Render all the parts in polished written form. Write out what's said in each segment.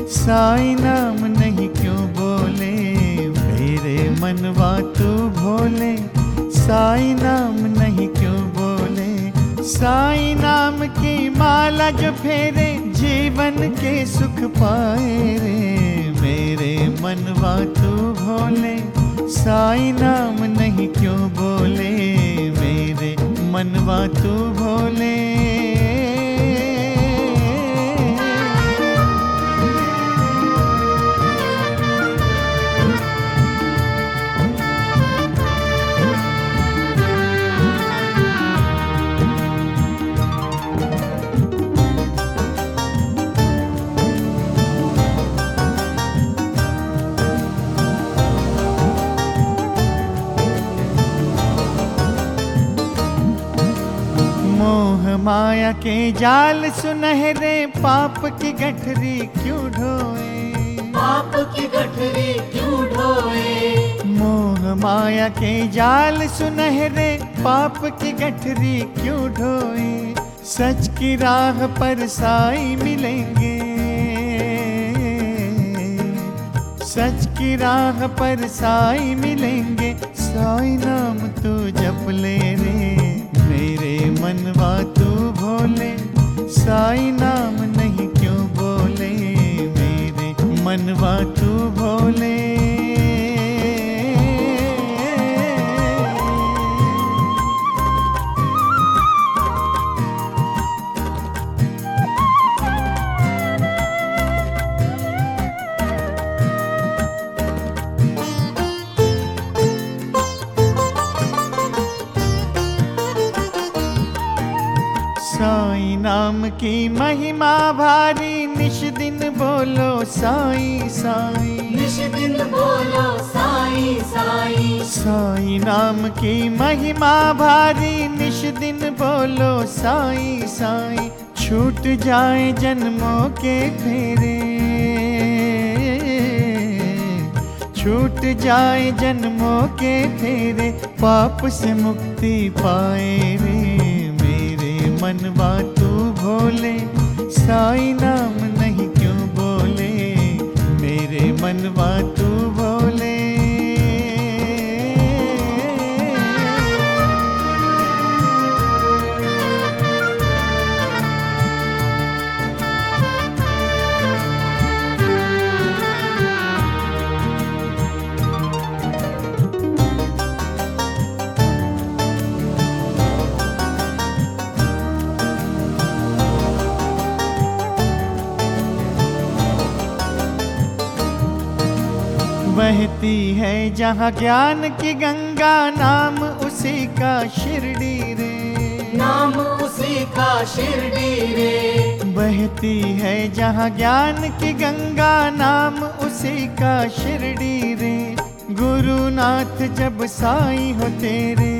साईं नाम नहीं क्यों बोले, मेरे मनवा तू भोले। साईं नाम नहीं क्यों बोले, साईं नाम की माला जो फेरे, जीवन के सुख पाए रे। मेरे मनवा तू भोले, साईं नाम नहीं क्यों बोले, मेरे मनवा तू भोले। मोह माया के जाल सुनहरे, पाप की गठरी क्यों ढोए, पाप की गठरी क्यों ढोए। मोह माया के जाल सुनहरे, पाप की गठरी क्यों ढोए। सच की राह पर साईं मिलेंगे, सच की राह पर साईं मिलेंगे। साईं नाम तू जप ले रे, मेरे मनवा तू भोले। साईं नाम नहीं क्यों बोले, मेरे मनवा तू भोले। साईं नाम की महिमा भारी, निश दिन बोलो साईं साईं, निश दिन बोलो साईं साईं। साईं नाम की महिमा भारी, निश दिन बोलो साईं साईं। छूट जाए जन्मों के फेरे, छूट जाए जन्मों के फेरे। पाप से मुक्ति पाए रे, मनवा तू भोले। साईं नाम नहीं क्यों बोले, मेरे मनवा तू भोले। बहती है जहाँ ज्ञान की गंगा, नाम उसी का शिरडी रे, नाम उसी का शिरडी रे। बहती है जहाँ ज्ञान की गंगा, नाम उसी का शिरडी रे। गुरुनाथ जब साईं हो तेरे,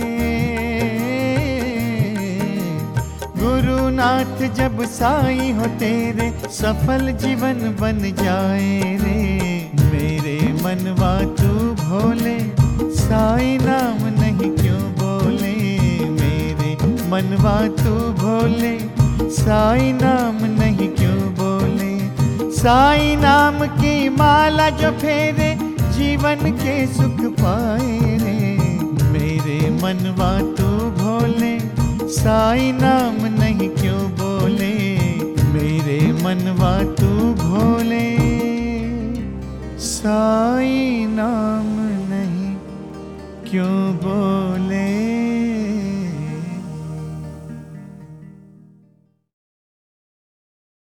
गुरुनाथ जब साईं हो तेरे, सफल जीवन बन जाए रे। मेरे मनवा तू भोले, साईं नाम नहीं क्यों बोले, मेरे मनवा तू भोले। साईं नाम नहीं क्यों बोले, साईं नाम की माला जो फेरे, जीवन के सुख पाए रे। मेरे मनवा तू भोले, साईं नाम नहीं क्यों बोले, मेरे मनवा तू भोले। साईं नाम नहीं क्यों बोले।